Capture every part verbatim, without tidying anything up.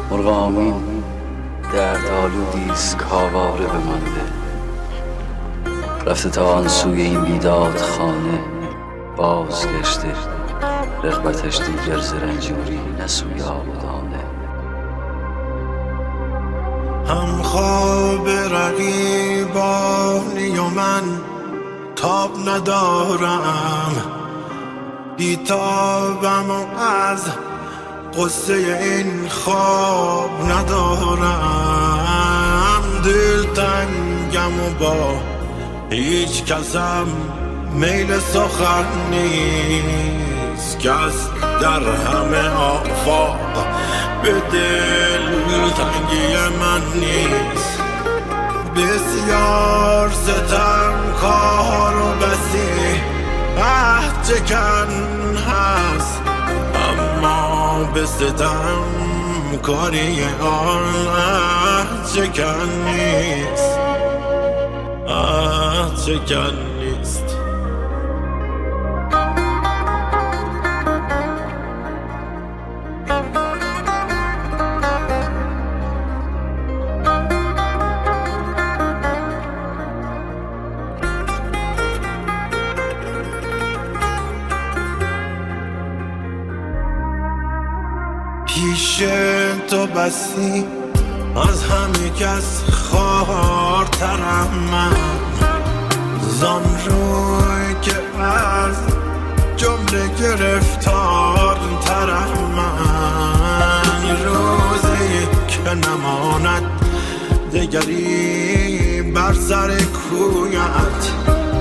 مرغ آمین درد آلودیست کاواره بمانده، رفته تا آن سوی این بیداد خانه، بازگشته رغبتش دیگر ز رنجوری نه سوی آبادانه. هم خواب رقیبانی و من تاب ندارم، بیتابم و از قصه این خواب ندارم. دل تنگم و با هیچ کسم میل سخن نیست، کس در همه آفاق به دل تنگی من نیست. بسیار ستم کار و بسی عهد چکن هست، اما به ستم کاری آن عهد چکن نیست، عهد چکن نیست. پیش تو بسی از همه کس خوارترم من، زان روی که از جمله گرفتار ترم من. روزی که نماند دگری بر سر کویت،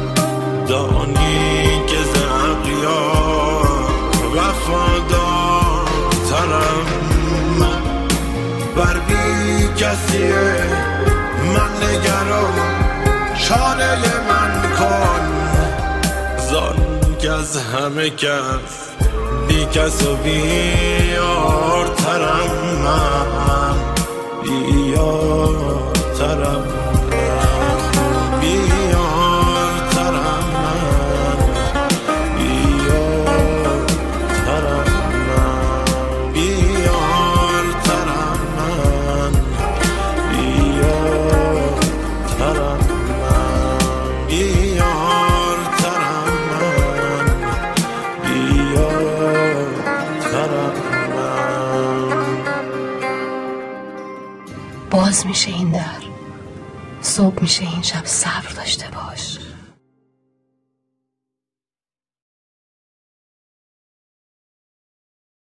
دانی که ز اغیار وفادار ترم من. بر بی کسیه من نگرم، چاره من کن، زان که از همه کس بی کس و بیار ترم من، بیار ترم من، بیار ترم من، بیار ترم من، بیار ترم من، بیار ترم من، بیار ترم من، بیار ترم من. باز میشه این در، صبح میشه این شب، صبر داشته باش.